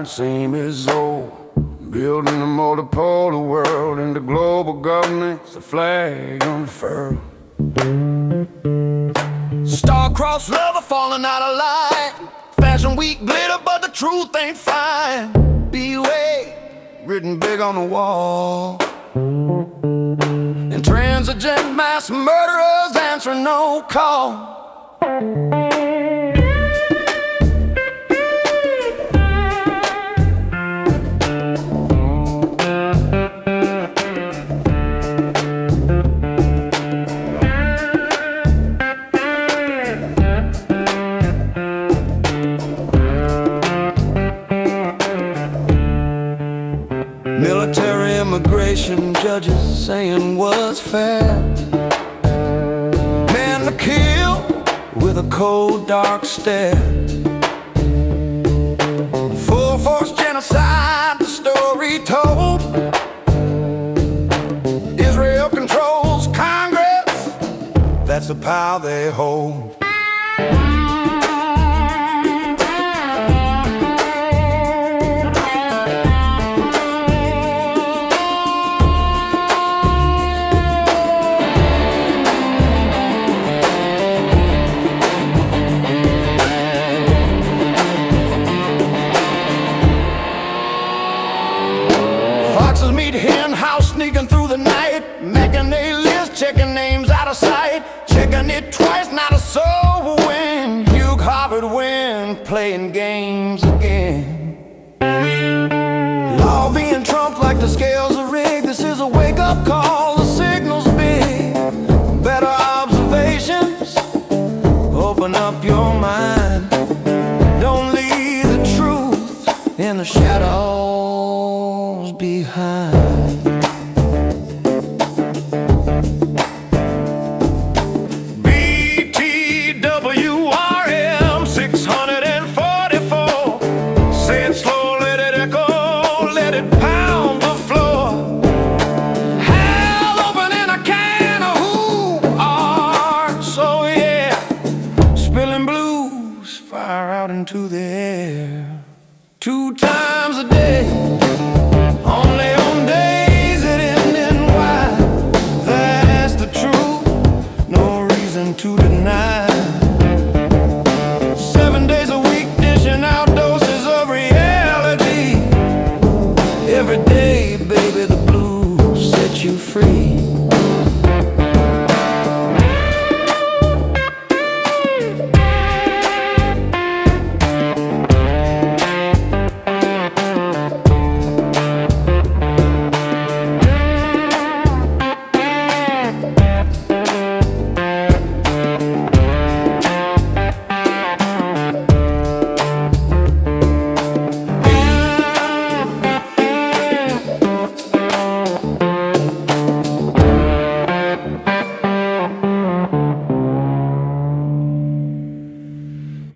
and same as old. Building a multipolar world into global governance, the flag unfurled. Star-crossed lover falling out of line. Fashion week glitter, but the truth ain't fine. Beware, written big on the wall. Intransigent mass murderers answering no call. Military immigration judges saying what's fair. Men to kill with a cold dark stare. Full force genocide, the story told. Israel controls Congress, that's the power they hold. Foxes meet hen house, sneaking through the night, making their list, checking names out of sight, checking it twice, not a soul will win. Hugh Harvard win, playing games again. Law being trumped like the scales are rigged. This is a wake-up call, the signal's big. Better observations, open up your mind. Don't leave the truth in the shadows behind. BTWRM 644. Say it slow, let it echo, let it pound the floor. Hell opening a can of who are. So yeah, spilling blues, fire out into the air. 2 times a day, only on days that end in Y. That's the truth, no reason to deny. 7 days a week, dishing out doses of reality. Every day, baby, the blues set you free.